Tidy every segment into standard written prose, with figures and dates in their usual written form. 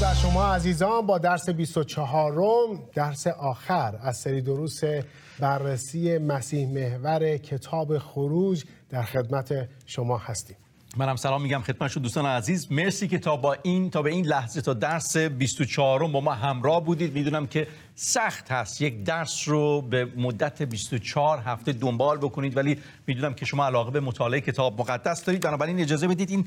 بر شما عزیزان با درس 24م، درس آخر از سری دروس بررسی مسیح محور کتاب خروج در خدمت شما هستیم. منم سلام میگم خدمت دوستان عزیز. مرسی که تا به این لحظه تا درس 24 با ما همراه بودید. میدونم که سخت هست یک درس رو به مدت 24 هفته دنبال بکنید، ولی میدونم که شما علاقه به مطالعه کتاب مقدس دارید. بنابراین اجازه بدید این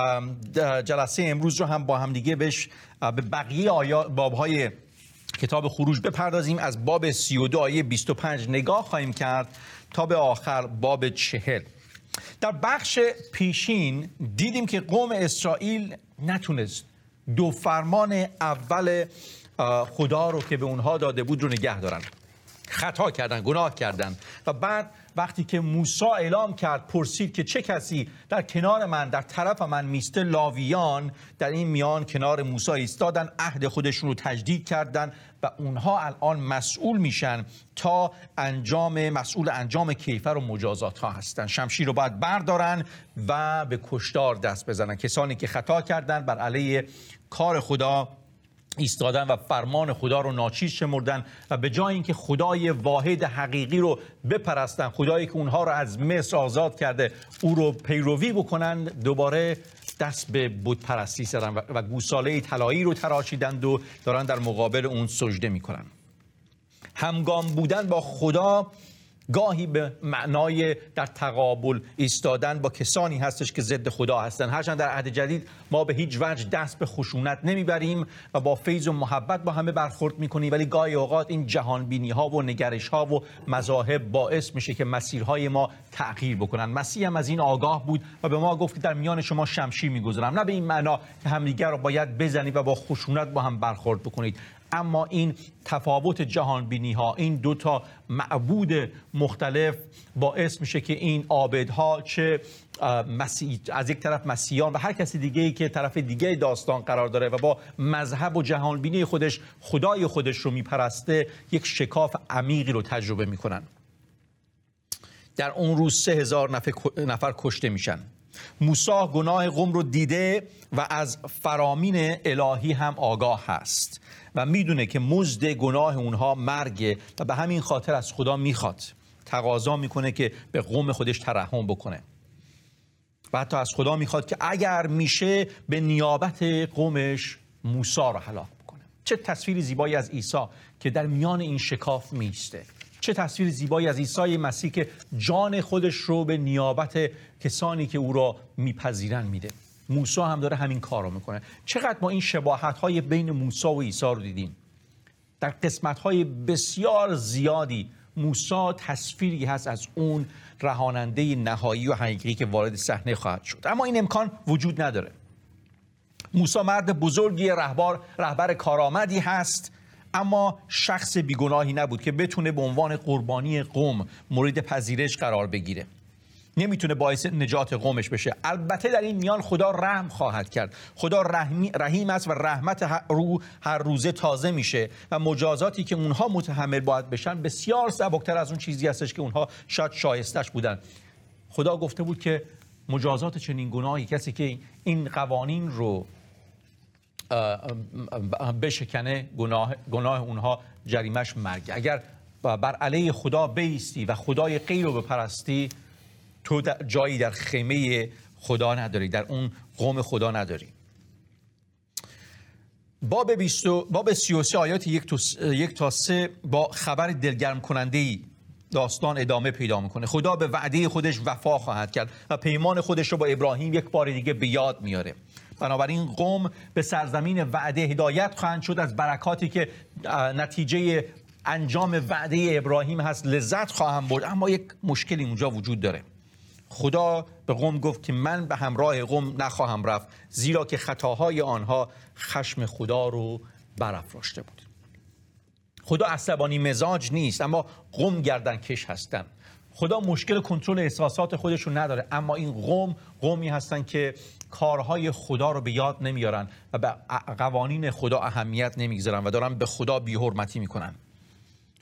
جلسه امروز رو هم با هم دیگه به بقیه باب‌های کتاب خروج بپردازیم. از باب 32 آیه 25 نگاه خواهیم کرد تا به آخر باب 40. در بخش پیشین دیدیم که قوم اسرائیل نتونست دو فرمان اول خدا رو که به اونها داده بود رو نگه دارن. خطا کردن، گناه کردن و بعد وقتی که موسی اعلام کرد، پرسید که چه کسی در کنار من، در طرف من میسته، لاویان در این میان کنار موسی ایستادن، عهد خودشون رو تجدید کردن و اونها الان مسئول میشن تا مسئول انجام کیفر و مجازات ها هستن. شمشیر رو باید بردارن و به کشتار دست بزنن. کسانی که خطا کردن، بر علیه کار خدا ایستادن و فرمان خدا رو ناچیز شمردن و به جای اینکه خدای واحد حقیقی رو بپرستن، خدایی که اونها رو از مصر آزاد کرده، او رو پیروی بکنن، دوباره دست به بت پرستی زدن و گوساله طلایی رو تراشیدند و دارن در مقابل اون سجده میکنن. همگام بودن با خدا گاهی به معنای در تقابل ایستادن با کسانی هستش که ضد خدا هستن. هرچند در عهد جدید ما به هیچ وجه دست به خشونت نمیبریم و با فیض و محبت با همه برخورد میکنیم، ولی گاهی اوقات این جهانبینی ها و نگرش ها و مذاهب باعث میشه که مسیرهای ما تغییر بکنن. مسیح هم از این آگاه بود و به ما گفت که در میان شما شمشیر میگذارم، نه به این معنا که همدیگر رو باید بزنید و با خشونت با هم برخورد بکنید، اما این تفاوت جهانبینی ها، این دو تا معبود مختلف باعث میشه که این عابدها، چه از یک طرف مسیحیان و هر کسی دیگه‌ای که طرف دیگه داستان قرار داره و با مذهب و جهانبینی خودش خدای خودش رو میپرسته، یک شکاف عمیقی رو تجربه میکنن. در اون روز 3000 نفر کشته میشن. موسی گناه قوم رو دیده و از فرامین الهی هم آگاه هست و میدونه که مزد گناه اونها مرگه و به همین خاطر از خدا میخواد، تقاضا میکنه که به قوم خودش ترحم بکنه و حتی از خدا میخواد که اگر میشه به نیابت قومش موسی رو هلاک بکنه. چه تصویر زیبایی از عیسی که در میان این شکاف میسته. چه تصویر زیبایی از عیسی مسیح که جان خودش رو به نیابت کسانی که او را میپذیرن میده. موسی هم داره همین کار رو میکنه. چقدر ما این شباهت‌های بین موسی و عیسی رو دیدیم. در قسمت‌های بسیار زیادی موسی تصویری هست از اون رهاننده نهایی و حقیقی که وارد صحنه خواهد شد. اما این امکان وجود نداره. موسی مرد بزرگی، رهبر کارآمدی هست، اما شخص بیگناهی نبود که بتونه به عنوان قربانی قوم مورد پذیرش قرار بگیره. نمیتونه باعث نجات قومش بشه. البته در این میان خدا رحم خواهد کرد. خدا رحیم است و رحمت هر روزه تازه میشه و مجازاتی که اونها متحمل باید بشن بسیار سبکتر از اون چیزی هستش که اونها شاید شایستش بودن. خدا گفته بود که مجازات چنین گناهی، کسی که این قوانین رو بشکنه، گناه اونها جریمش مرگ. اگر بر علیه خدا بیستی و خدای غیر رو بپرستی، تو جایی در خیمه خدا نداری، در اون قوم خدا نداری. باب 33 آیات 1 تا 3 با خبر دلگرم کننده‌ای داستان ادامه پیدا میکنه. خدا به وعده خودش وفا خواهد کرد و پیمان خودش رو با ابراهیم یک بار دیگه به یاد میاره. بنابراین قوم به سرزمین وعده هدایت خواهند شد، از برکاتی که نتیجه انجام وعده ابراهیم هست لذت خواهم برد. اما یک مشکلی اونجا وجود داره. خدا به قوم گفت که من به همراه قوم نخواهم رفت، زیرا که خطاهای آنها خشم خدا رو برافراشته بود. خدا عصبانی مزاج نیست، اما قوم گردنکش هستن. خدا مشکل کنترل احساسات خودش رو نداره، اما این قومی هستن که کارهای خدا رو به یاد نمیارن و به قوانین خدا اهمیت نمیگذارن و دارن به خدا بی‌حرمتی میکنن.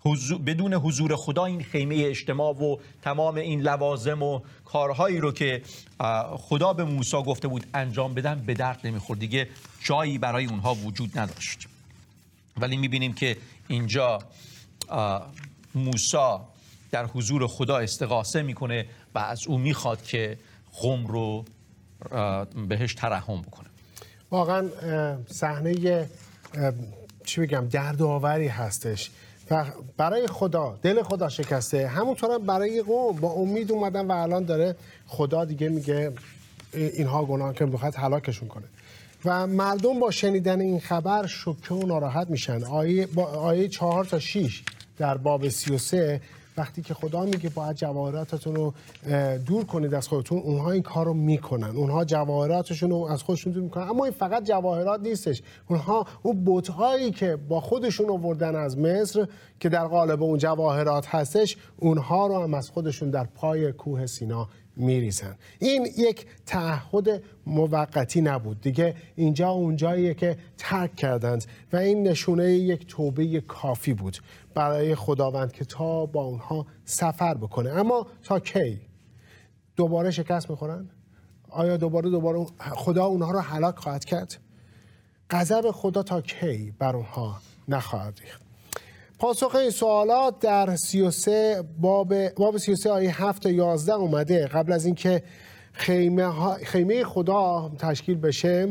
بدون حضور خدا این خیمه اجتماع و تمام این لوازم و کارهایی رو که خدا به موسی گفته بود انجام بدن به درد نمیخورد، دیگه جایی برای اونها وجود نداشت. ولی میبینیم که اینجا موسی در حضور خدا استغاثه میکنه و از او میخواد که قوم رو بهش ترحم بکنه. واقعا صحنه چی بگم دردآوری هستش و برای خدا دل خدا شکسته، همونطور برای قوم با امید اومدن و الان داره خدا دیگه میگه اینها گناه که میخواد هلاکشون کنه و مردم با شنیدن این خبر شوکه و ناراحت میشن. آیه 4 تا 6 در باب 33 وقتی که خدا میگه باید جواهراتتون رو دور کنید از خودتون، اونها این کار رو میکنن، اونها جواهراتشون رو از خودشون دور میکنن. اما این فقط جواهرات نیستش، اونها اون بت‌هایی که با خودشون آوردن از مصر که در قالب اون جواهرات هستش، اونها رو هم از خودشون در پای کوه سینا میریزن. این یک تعهد موقتی نبود دیگه، اینجا اونجاییه که ترک کردند و این نشونه یک توبه کافی بود برای خداوند که تا با اونها سفر بکنه. اما تا کی؟ دوباره شکست میخورن؟ آیا دوباره خدا اونها رو هلاک خواهد کرد؟ غضب خدا تا کی بر اونها نخواهد ریخت؟ پاسخ این سوالات در 33 باب 33 آیه 7 تا 11 اومده. قبل از اینکه خیمه خدا تشکیل بشه،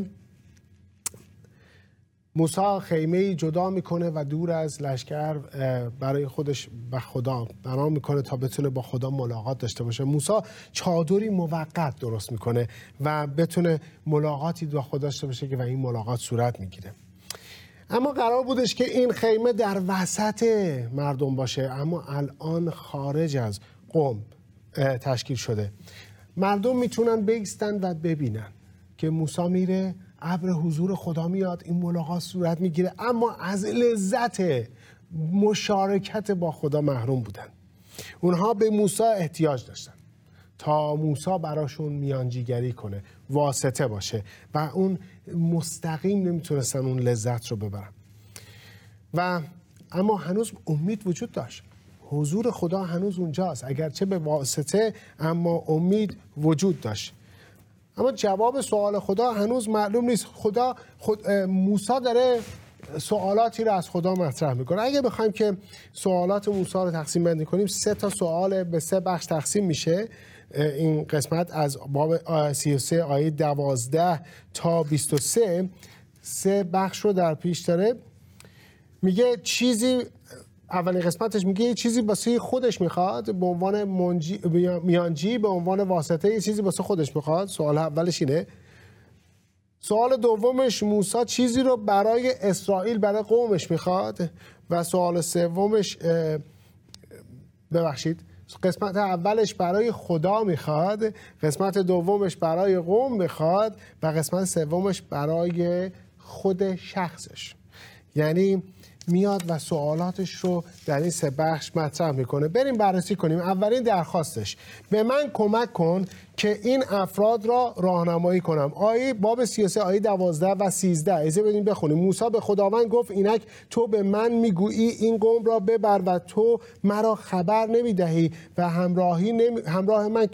موسی خیمه جدا میکنه و دور از لشکر برای خودش و خدا بنا میکنه تا بتونه با خدا ملاقات داشته باشه. موسی چادری موقت درست میکنه و بتونه ملاقاتی با خدا داشته باشه که و این ملاقات صورت میگیره. اما قرار بودش که این خیمه در وسط مردم باشه، اما الان خارج از قوم تشکیل شده. مردم میتونن بایستن و ببینن که موسی میره، ابر حضور خدا میاد، این ملاقات صورت میگیره، اما از لذت مشارکت با خدا محروم بودن. اونها به موسی احتیاج داشتن تا موسی براشون میانجیگری کنه، واسطه باشه و اون مستقیم نمیتونستن اون لذت رو ببرن. و اما هنوز امید وجود داشت، حضور خدا هنوز اونجاست، اگرچه به واسطه اما امید وجود داشت. اما جواب سوال خدا هنوز معلوم نیست. موسی داره سوالاتی رو از خدا مطرح میکنه. اگه بخوایم که سوالات موسی رو تقسیم بندی کنیم، 3 تا سوال به 3 بخش تقسیم میشه. این قسمت از باب 33 آیه 12 تا 23 3 بخش رو در پیش داره. میگه چیزی، اولین قسمتش میگه یه چیزی واسه خودش میخواد به عنوان میانجی، به عنوان واسطه یه چیزی واسه خودش میخواد. سوال اولش اینه. سوال دومش موسی چیزی رو برای اسرائیل، برای قومش میخواد. و سوال سومش قسمت اولش برای خدا میخواد، قسمت دومش برای قوم میخواد و قسمت سومش برای خود شخصش. یعنی میاد و سوالاتش رو در این 3 بخش مطرح میکنه. بریم بررسی کنیم. اولین درخواستش: به من کمک کن که این افراد را راهنمایی کنم. آیه باب 33 آیه 12 و 13 اجازه بدین بخونیم. موسی به خداوند گفت: اینک تو به من میگویی این قوم را ببر و تو مرا خبر نمیدهی و همراه من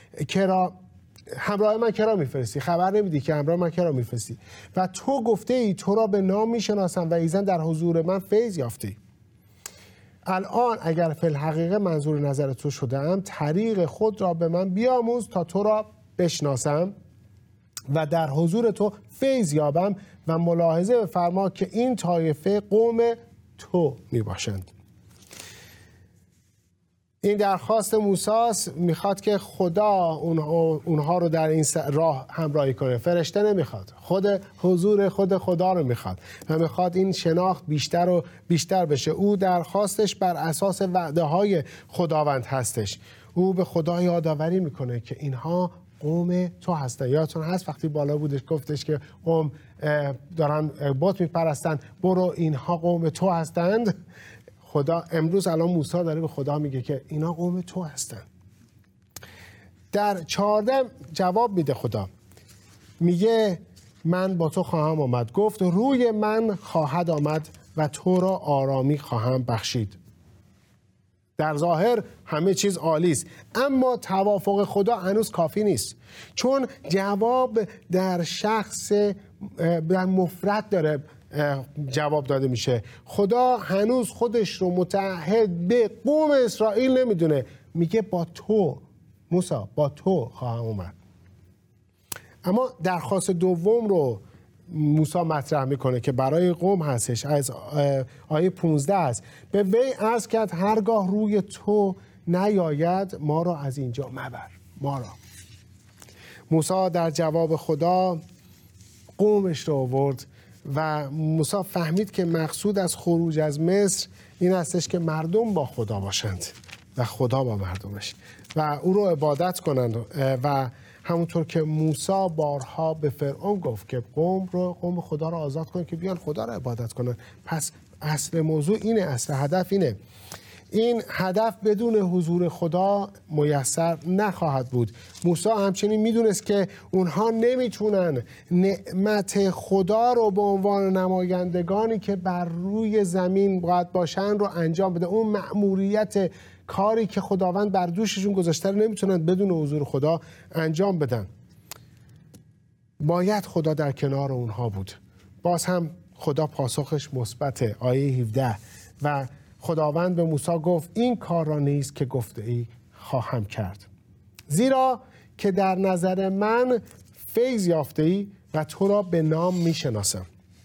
کرا میفرستی، خبر نمیدی که همراه من کرا میفرستی و تو گفته ای تو را به نام میشناسم و ایزن در حضور من فیض یافتی. الان اگر فی الحقیقه منظور نظر تو شدم، طریق خود را به من بیاموز تا تو را بشناسم و در حضور تو فیض یابم و ملاحظه بفرما که این طایفه قوم تو میباشند. این درخواست موسی میخواد که خدا اونها رو در این راه همراهی کنه. فرشته نمیخواد، خود حضور خود خدا رو میخواد و میخواد این شناخت بیشتر و بیشتر بشه. او درخواستش بر اساس وعده های خداوند هستش. او به خدا یادآوری میکنه که اینها قوم تو هستن. یادتون هست وقتی بالا بودش گفتش که قوم دارن بت میپرستن، برو اینها قوم تو هستند. خدا امروز الان موسی داره به خدا میگه که اینا قوم تو هستن. در 14 جواب میده خدا، میگه من با تو خواهم آمد. گفت روی من خواهد آمد و تو را آرامی خواهم بخشید. در ظاهر همه چیز عالی است، اما توافق خدا هنوز کافی نیست، چون جواب در شخص در مفرد داره جواب داده میشه. خدا هنوز خودش رو متعهد به قوم اسرائیل نمیدونه، میگه با تو موسی، با تو خواهم اومد. اما درخواست دوم رو موسی مطرح میکنه که برای قوم هستش، از آیه 15 است. به وی عرض کرد هرگاه روی تو نیاید ما را از اینجا مبر. ما را موسی در جواب خدا قومش رو آورد و موسی فهمید که مقصود از خروج از مصر این هستش که مردم با خدا باشند و خدا با مردمش و او رو عبادت کنند. و همونطور که موسی بارها به فرعون گفت که قوم خدا رو آزاد کن که بیان خدا رو عبادت کنن. پس اصل موضوع اینه، اصل هدف اینه. این هدف بدون حضور خدا میسر نخواهد بود. موسی همچنین میدونست که اونها نمیتونن نعمت خدا رو به عنوان نمایندگانی که بر روی زمین باید باشن رو انجام بده. اون مأموریت کاری که خداوند بر دوششون گذاشته رو نمیتونن بدون حضور خدا انجام بدن. باید خدا در کنار اونها بود. باز هم خدا پاسخش مثبته. آیه 17 و خداوند به موسی گفت این کار را نیز که گفته ای خواهم کرد، زیرا که در نظر من فیض یافته ای و تو را به نام میشناسم.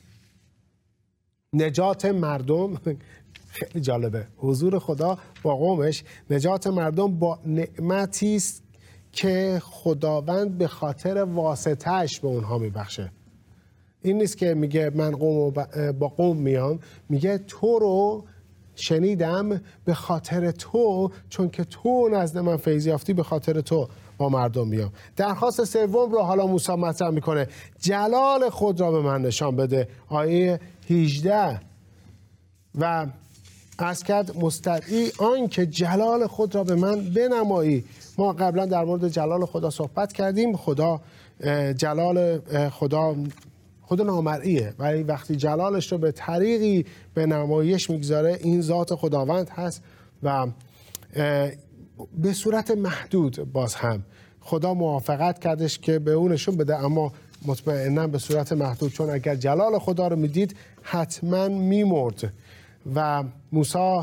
نجات مردم خیلی جالبه، حضور خدا با قومش، نجات مردم با نعمتی است که خداوند به خاطر واسطه‌اش به اونها میبخشه. این نیست که میگه من با قوم میام، میگه تو رو شنیدم به خاطر تو، چون که تو نزد من فیض یافتی به خاطر تو با مردم میام. درخواست سوم رو حالا موسی مطرح میکنه، جلال خود را به من نشان بده. آیه 18 و عرض کرد مستدعی آن که جلال خود را به من بنمایی. ما قبلا در مورد جلال خدا صحبت کردیم. جلال خدا نامرئیه، ولی وقتی جلالش رو به طریقی به نمایش میگذاره این ذات خداوند هست و به صورت محدود. باز هم خدا موافقت کردش که به اون نشون بده، اما مطمئنا به صورت محدود، چون اگر جلال خدا رو میدید حتما میمرد. و موسی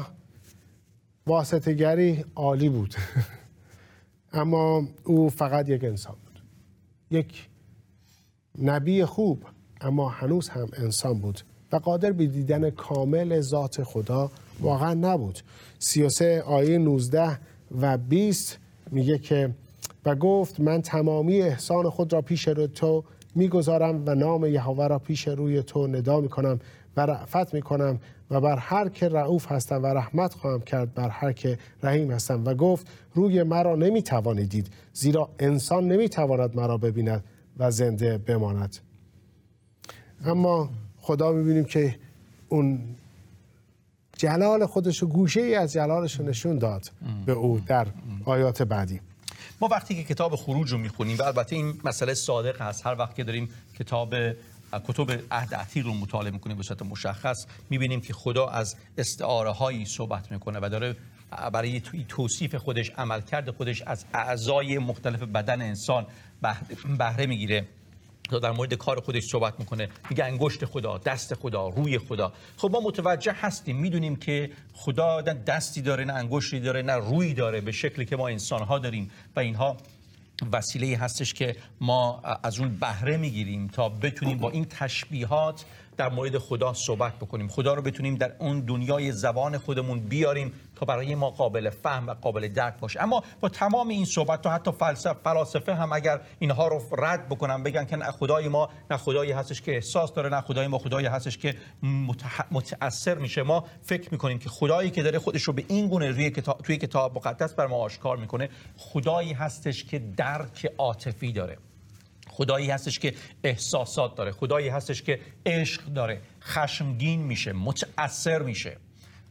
واسطه‌گری عالی بود اما او فقط یک انسان بود، یک نبی خوب، اما هنوز هم انسان بود و قادر به دیدن کامل ذات خدا واقعا نبود. 33 آیه 19 و 20 میگه که و گفت من تمامی احسان خود را پیش روی تو میگذارم و نام یهوه را پیش روی تو ندا میکنم و رأفت میکنم و بر هر که رؤوف هستم و رحمت خواهم کرد بر هر که رحیم هستم. و گفت روی مرا نمیتوانید دید، زیرا انسان نمیتواند مرا ببیند و زنده بماند. اما خدا میبینیم که اون جلال خودشو، گوشه ای از جلالش رو نشون داد به او در آیات بعدی. ما وقتی که کتاب خروج رو میخونیم و البته این مسئله صادق هست، هر وقت که داریم کتب عهد عتیق رو مطالعه میکنیم به صورت مشخص میبینیم که خدا از استعاره هایی صحبت میکنه و داره برای توصیف خودش، عملکرد خودش از اعضای مختلف بدن انسان بهره میگیره. در مورد کار خودش صحبت میکنه، میگه انگشت خدا، دست خدا، روی خدا. خب ما متوجه هستیم، میدونیم که خدا نه دستی داره، نه انگشتی داره، نه روی داره به شکلی که ما انسان ها داریم و اینها وسیله هستش که ما از اون بهره میگیریم تا بتونیم با این تشبیهات در مورد خدا صحبت بکنیم، خدا رو بتونیم در اون دنیای زبان خودمون بیاریم تا برای ما قابل فهم و قابل درک باشه. اما با تمام این صحبت، تا حتی فلاسفه هم اگر اینها رو رد بکنن، بگن که نه خدای ما نه خدایی هستش که احساس داره، نه خدای ما خدایی هستش که متأثر میشه، ما فکر میکنیم که خدایی که داره خودش رو به این گونه توی کتاب مقدس بر ما آشکار میکنه، خدایی هستش که درک عاطفی داره، خدایی هستش که احساسات داره، خدایی هستش که عشق داره، خشمگین میشه، متأثر میشه.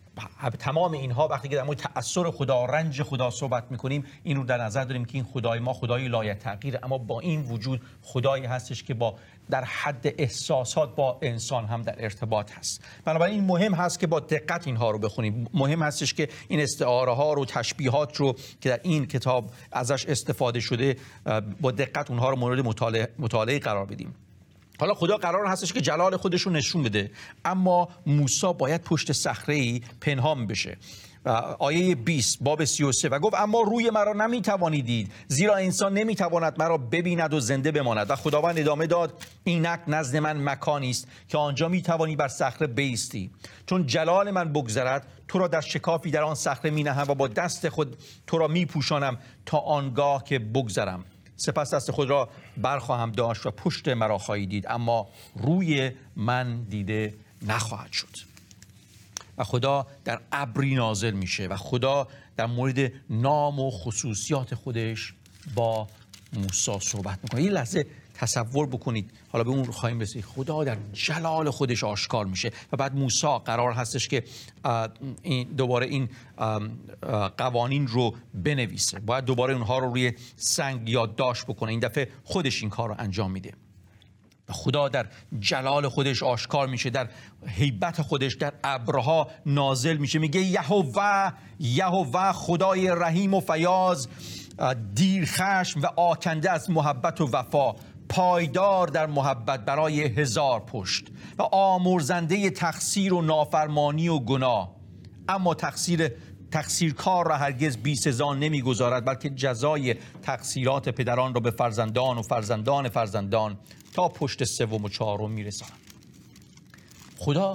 تمام اینها وقتی که در مورد تأثیر خدا، رنج خدا صحبت میکنیم، این رو در نظر داریم که این خدای ما خدای لایتغییر، اما با این وجود خدایی هستش که در حد احساسات با انسان هم در ارتباط هست. بنابراین مهم هست که با دقت اینها رو بخونیم. مهم هستش که این استعاره ها رو، تشبیهات رو که در این کتاب ازش استفاده شده، با دقت اونها رو مورد مطالعه قرار بدیم. حالا خدا قرار هستش که جلال خودش رو نشون بده، اما موسی باید پشت صخره‌ای پنهان بشه. آیه 20 باب 33 و گفت اما روی مرا نمیتوانی دید، زیرا انسان نمیتواند مرا ببیند و زنده بماند. و خداوند ادامه داد اینک نزد من مکانی است که آنجا میتوانی بر صخره بایستی، چون جلال من بگذرد تو را در شکافی در آن صخره مینهم و با دست خود تو را میپوشانم تا آنگاه که بگذرم. سپس دست خود را برخواهم داشت و پشت مرا خواهی دید، اما روی من دیده نخواهد شد. و خدا در ابری نازل میشه و خدا در مورد نام و خصوصیات خودش با موسی صحبت میکنه. یه لحظه تصور بکنید، حالا به اون خواهیم رسید. خدا در جلال خودش آشکار میشه و بعد موسی قرار هستش که دوباره این قوانین رو بنویسه. باید دوباره اونها رو روی سنگ یادداشت بکنه. این دفعه خودش این کار رو انجام میده. خدا در جلال خودش آشکار میشه، در هیبت خودش در ابرها نازل میشه. میگه یهوه یهوه خدای رحیم و فیاض، دیر خشم و آکنده از محبت و وفا، پایدار در محبت برای 1000 پشت و آمرزنده تقصیر و نافرمانی و گناه، اما تقصیرکار را هرگز بی سزا نمیگذارد، بلکه جزای تقصیرات پدران را به فرزندان و فرزندان فرزندان تا پشت 3 و 4 میرساند. خدا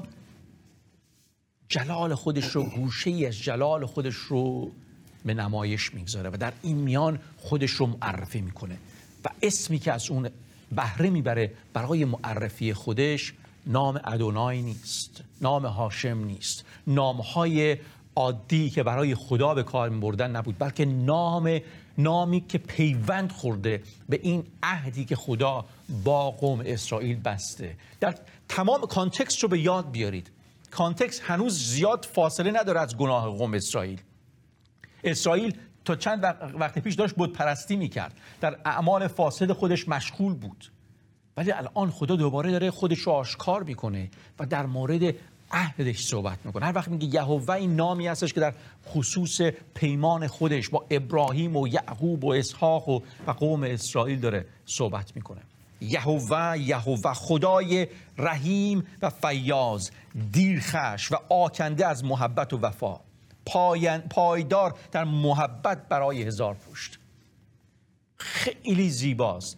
جلال خودش رو، گوشه‌ای از جلال خودش رو به نمایش میگذاره و در این میان خودش رو معرفی میکنه و اسمی که از اون بهره میبره برای معرفی خودش نام ادونای نیست، نام هاشم نیست، نامهای عادی که برای خدا به کار میبردن نبود، بلکه نامی که پیوند خورده به این عهدی که خدا با قوم اسرائیل بسته. در تمام کانتکست رو به یاد بیارید. کانتکست هنوز زیاد فاصله نداره از گناه قوم اسرائیل. اسرائیل تا چند وقت پیش داشت بت پرستی میکرد، در اعمال فاسد خودش مشغول بود، ولی الان خدا دوباره داره خودش رو آشکار میکنه و در مورد عهدش صحبت میکنه. هر وقت میگه یهوه، این نامی هستش که در خصوص پیمان خودش با ابراهیم و یعقوب و اسحاق و قوم اسرائیل داره صحبت میکنه. یهوه یهوه خدای رحیم و فیاض، دیرخش و آکنده از محبت و وفا، پایدار در محبت برای 1000 پشت. خیلی زیباست.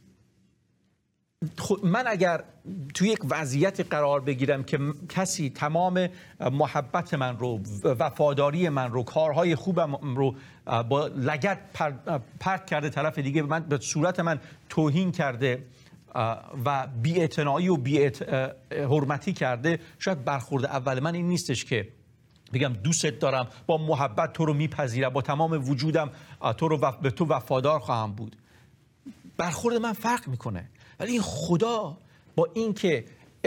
من اگر توی یک وضعیت قرار بگیرم که کسی تمام محبت من رو، وفاداری من رو، کارهای خوبم رو با لگد پرت کرده طرف دیگه، به صورت من توهین کرده و بی‌اعتنایی و بی‌حرمتی کرده، شاید برخورد اول من این نیستش که بگم دوستت دارم، با محبت تو رو میپذیرم، با تمام وجودم به تو وفادار خواهم بود. برخورد من فرق میکنه. ولی این خدا با این که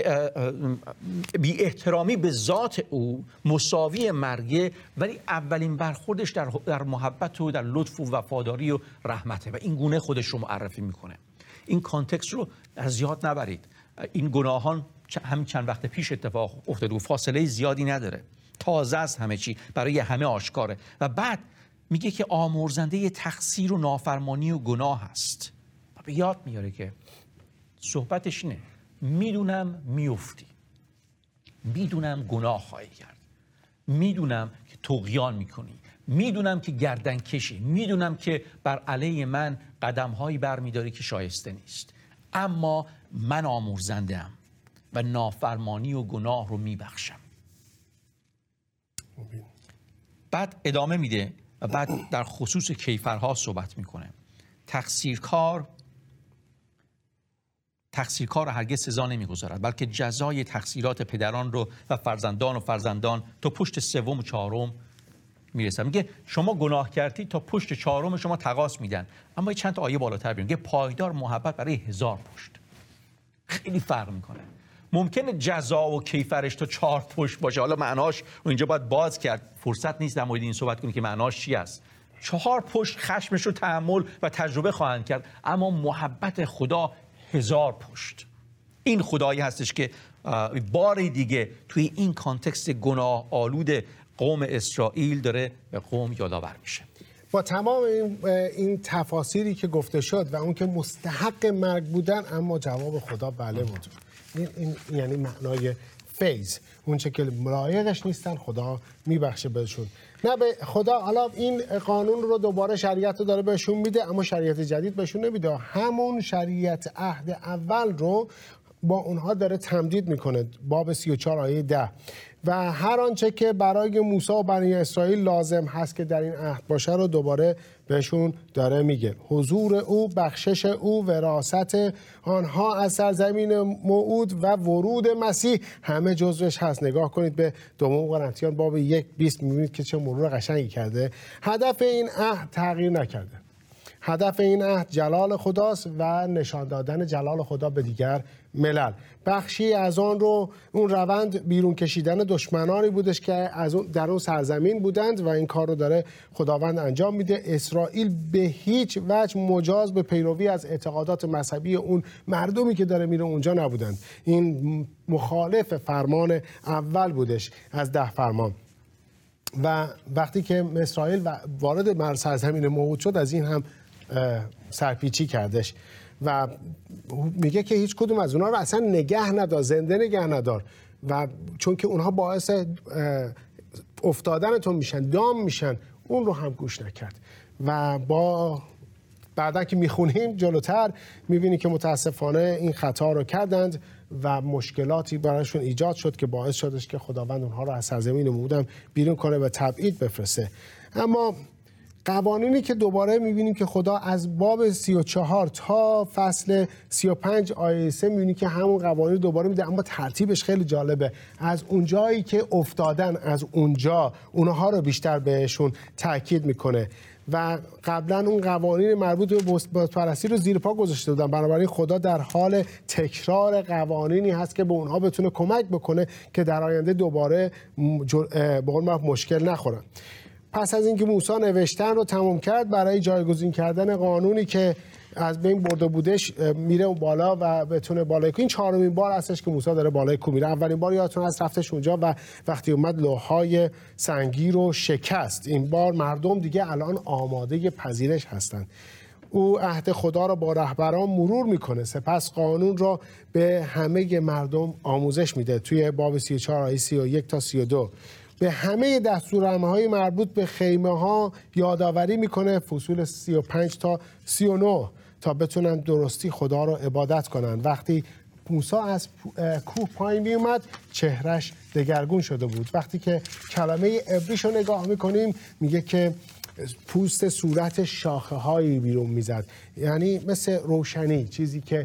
بی احترامی به ذات او مساوی مرگه، ولی اولین برخوردش در محبت و در لطف و وفاداری و رحمته و این گونه خودش رو معرفی میکنه. این کانتکست رو از یاد نبرید. این گناهان همین چند وقت پیش اتفاق افتاده و فاصله زیادی نداره، تازه است، همه چی برای همه آشکاره. و بعد میگه که آمرزنده تقصیر و نافرمانی و گناه هست و به یاد میاره که صحبتش اینه: میدونم میفتی، میدونم گناه خواهی کرد، میدونم که طغیان میکنی، میدونم که گردن کشی، میدونم که بر علیه من قدمهایی برمیداری که شایسته نیست، اما من آمرزنده‌ام و نافرمانی و گناه رو میبخشم. بعد ادامه میده و بعد در خصوص کیفرها صحبت میکنه. تقصیرکار رو هرگز سزا نمیگذارد، بلکه جزای تقصیرات پدران رو و فرزندان تا پشت 3 و 4 میرسن. میگه شما گناه کردید تا پشت 4 شما تقاص میدن. اما چند تا آیه بالاتر بیاریم، میگه پایدار محبت برای 1000 پشت. خیلی فرق میکنه. ممکنه جزا و کیفرش تا 4 پشت باشه. حالا معناش اینجا باید باز کرد، فرصت نیست در مورد این صحبت کنیم که معناش چی است. 4 پشت خشمش رو تحمل و تجربه خواهند کرد، اما محبت خدا 1000 پشت. این خدایی هستش که بار دیگه توی این کانتکست گناه آلود قوم اسرائیل داره به قوم یادآور میشه. با تمام این تفاسیری که گفته شد و اون که مستحق مرگ بودن، اما جواب خدا بله بود. این یعنی معنای فیض. اون چه که لایقش نیستن خدا میبخشه بهشون. نه به خدا حالا این قانون رو دوباره شریعت رو داره بهشون میده، اما شریعت جدید بهشون نمیده. همون شریعت عهد اول رو با اونها داره تمدید میکنه. باب 34 آیه 10 و هر آنچه که برای موسی و بنی اسرائیل لازم هست که در این عهد باشه رو دوباره بهشون داره میگه. حضور او، بخشش او، وراثت آنها از سرزمین موعود و ورود مسیح همه جزوش هست. نگاه کنید به دوم قرنتیان باب 1:20 میبینید که چه مرور قشنگی کرده. هدف این عهد تغییر نکرده. هدف این عهد جلال خداست و نشان دادن جلال خدا به دیگر ملل. بخشی از آن رو اون روند بیرون کشیدن دشمنانی بودش که از اون در اون سرزمین بودند و این کار رو داره خداوند انجام میده. اسرائیل به هیچ وجه مجاز به پیروی از اعتقادات مذهبی اون مردمی که داره میره اونجا نبودند. این مخالف فرمان اول بودش از 10 فرمان. و وقتی که اسرائیل وارد سرزمین موعود شد از این هم سرپیچی کردش و میگه که هیچ کدوم از اونها رو اصلا نگه ندار، زنده نگه ندار، و چون که اونها باعث افتادنتون میشن، دام میشن، اون رو هم گوش نکرد. و با بعدا که میخونیم جلوتر میبینی که متاسفانه این خطا رو کردند و مشکلاتی برایشون ایجاد شد که باعث شدش که خداوند اونها رو از سرزمین موعود بیرون کنه و تبعید بفرسته. اما قوانینی که دوباره میبینیم که خدا از باب 34 تا فصل 35 آیه 3 میبینیم که همون قوانین دوباره میده، اما ترتیبش خیلی جالبه. از اونجایی که افتادن، از اونجا اونها رو بیشتر بهشون تاکید میکنه و قبلا اون قوانین مربوط به بت‌پرستی رو زیر پا گذاشته بودن. بنابراین خدا در حال تکرار قوانینی هست که به اونها بتونه کمک بکنه که در آینده دوباره به قول معروف مشکل نخورن. پس از اینکه موسی نوشتن رو تمام کرد، برای جایگزین کردن قانونی که از بین برده بودش میره بالا و بتونه بالای کوه. این 4مین بار هستش که موسی داره بالای کوه میره. اولین بار یادتون هست رفتش اونجا و وقتی اومد لوح‌های سنگی رو شکست. این بار مردم دیگه الان آماده پذیرش هستن. او عهد خدا رو با رهبران مرور میکنه، سپس قانون رو به همه مردم آموزش میده. توی باب 34 آیه 31 تا 32 به همه دستورالعمل‌های مربوط به خیمه‌ها یادآوری میکنه. فصول 35 تا 39 تا بتونن درستی خدا رو عبادت کنن. وقتی موسی از کوه پایین می اومد چهرش دگرگون شده بود. وقتی که کلمه عبریش رو نگاه میکنیم میگه که پوست صورت شاخه هایی بیرون میزد، یعنی مثل روشنی، چیزی که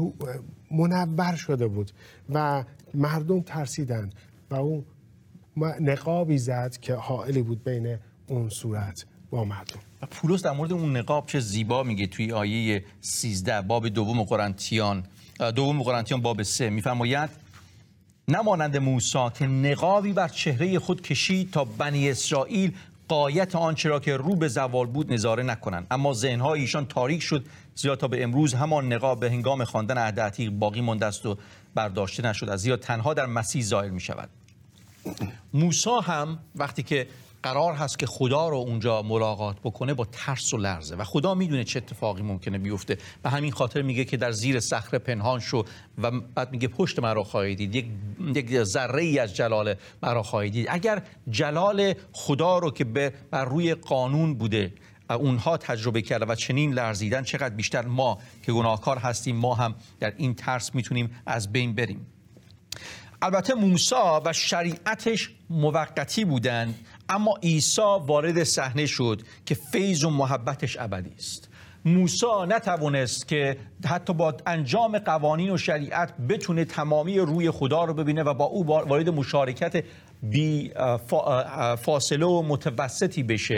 منور شده بود و مردم ترسیدند و اون نقابی زد که حائلی بود بین اون صورت با مردم. و پولس در مورد اون نقاب چه زیبا میگه توی آیه 13 باب دوم قرنتیان باب 3 میفرماید نمانند موسی که نقابی بر چهره خود کشید تا بنی اسرائیل غایت آنچه را که رو به زوال بود نظاره نکنند، اما ذهن‌های ایشان تاریک شد، زیرا تا به امروز همان نقاب به هنگام خواندن عهد عتیق باقی مانده است و برداشته نشده، زیرا تنها در مسیح ظاهر می‌شود. موسی هم وقتی که قرار هست که خدا رو اونجا ملاقات بکنه با ترس و لرزه و خدا میدونه چه اتفاقی ممکنه بیفته. به همین خاطر میگه که در زیر صخره پنهان شو و بعد میگه پشت مرا خواهید دید، یک ذره ای از جلال مرا خواهید دید. اگر جلال خدا رو که بر روی قانون بوده اونها تجربه کرده و چنین لرزیدن، چقدر بیشتر ما که گناهکار هستیم، ما هم در این ترس میتونیم از بین بریم. البته موسی و شریعتش موقتی بودند، اما عیسی وارد صحنه شد که فیض و محبتش ابدی است. موسی نتوانست که حتی با انجام قوانین و شریعت بتونه تمامی روی خدا رو ببینه و با او وارد مشارکت بی فاصله و متوسطی بشه،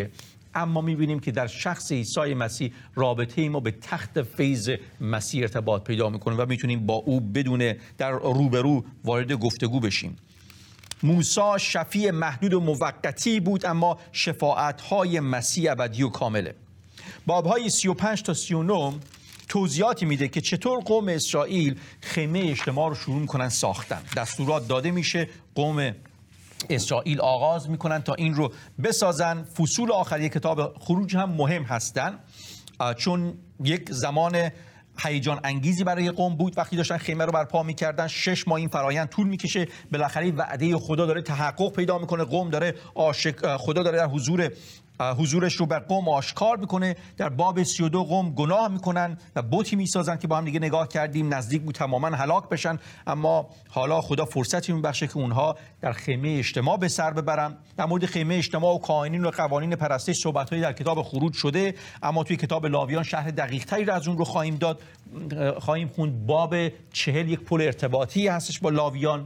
اما می‌بینیم که در شخص عیسی مسیح رابطه ما به تخت فیض مسیح ارتباط پیدا می‌کنه و می‌تونیم با او بدون در روبرو وارد گفتگو بشیم. موسی شفیع محدود و موقتی بود، اما شفاعت‌های مسیح ابدی و کامله. باب‌های 35 تا 39 توضیحاتی میده که چطور قوم اسرائیل خیمه اجتماع رو شروع میکنن ساختن. دستورات داده میشه، قوم اسرائیل آغاز میکنن تا این رو بسازن. فصول آخری کتاب خروج هم مهم هستن، چون یک زمان هیجان انگیزی برای قوم بود وقتی داشتن خیمه رو برپا میکردن. 6 ماه این فرایند طول میکشه، بالاخره وعده خدا داره تحقق پیدا میکنه، قوم داره خدا داره در حضورش رو بر قوم آشکار میکنه. در باب 32 قوم گناه میکنن و بتی میسازن که با هم دیگه نگاه کردیم نزدیک بود تماما هلاک بشن، اما حالا خدا فرصتی میبخشه که اونها در خیمه اجتماع به سر ببرن. در مورد خیمه اجتماع و کاهنین و قوانین پرستش صحبت‌هایی در کتاب خروج شده، اما توی کتاب لاویان شرح دقیق‌تری را از اون رو خواهیم خوند. باب 40 یک پل ارتباطی هستش با لاویان.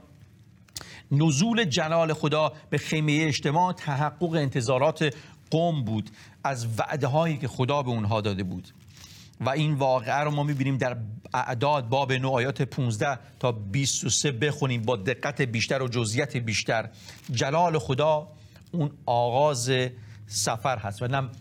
نزول جلال خدا به خیمه اجتماع تحقق انتظارات قوم بود از وعده هایی که خدا به اونها داده بود و این واقعه رو ما میبینیم در اعداد باب 9 آیات 15 تا 23 بخونیم با دقت بیشتر و جزئیات بیشتر. جلال خدا اون آغاز سفر هست و نه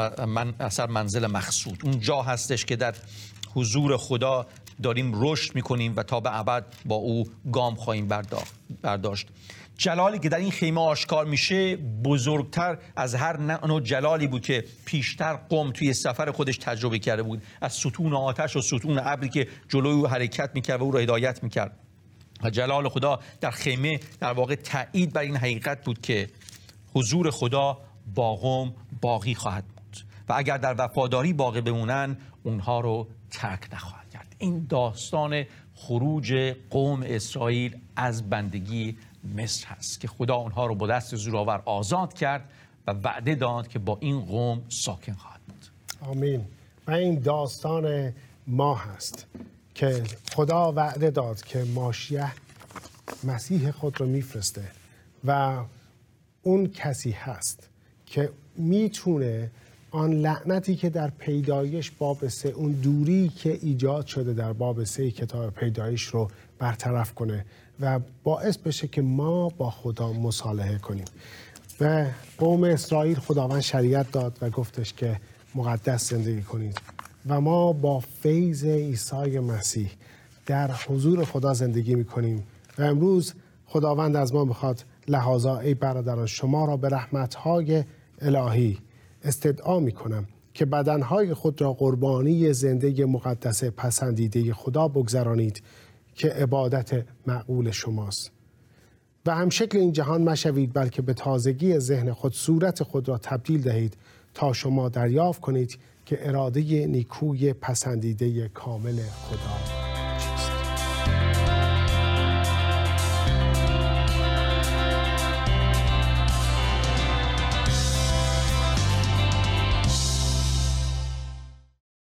اثر منزل مقصود. اون جا هستش که در حضور خدا داریم رشد میکنیم و تا به ابد با او گام خواهیم برداشت. جلالی که در این خیمه آشکار میشه بزرگتر از هر نوع جلالی بود که پیشتر قوم توی سفر خودش تجربه کرده بود، از ستون آتش و ستون ابری که جلوی او حرکت میکرد و او را هدایت میکرد. و جلال خدا در خیمه در واقع تایید بر این حقیقت بود که حضور خدا با قوم باقی خواهد بود و اگر در وفاداری باقی بمونن اونها رو ترک نخواهد کرد. این داستان خروج قوم اسرائیل از بندگی مصر هست که خدا اونها رو با دست زورآور آزاد کرد و وعده داد که با این قوم ساکن خواهد بود. آمین. و این داستان ما هست که خدا وعده داد که ماشیه مسیح خود رو میفرسته و اون کسی هست که میتونه آن لعنتی که در پیدایش باب 3، اون دوری که ایجاد شده در باب 3 کتاب پیدایش رو برطرف کنه و باعث بشه که ما با خدا مصالحه کنیم. و قوم اسرائیل خداوند شریعت داد و گفتش که مقدس زندگی کنید و ما با فیض عیسی مسیح در حضور خدا زندگی میکنیم و امروز خداوند از ما میخواد لحاظا ای برادران شما را به رحمتهای الهی استدعا میکنم که بدنهای خود را قربانی زنده مقدس پسندیده خدا بگذرانید که عبادت معقول شماست. و هم شکل این جهان مشوید بلکه به تازگی ذهن خود صورت خود را تبدیل دهید تا شما دریافت کنید که اراده نیکوی پسندیده کامل خدا چیست.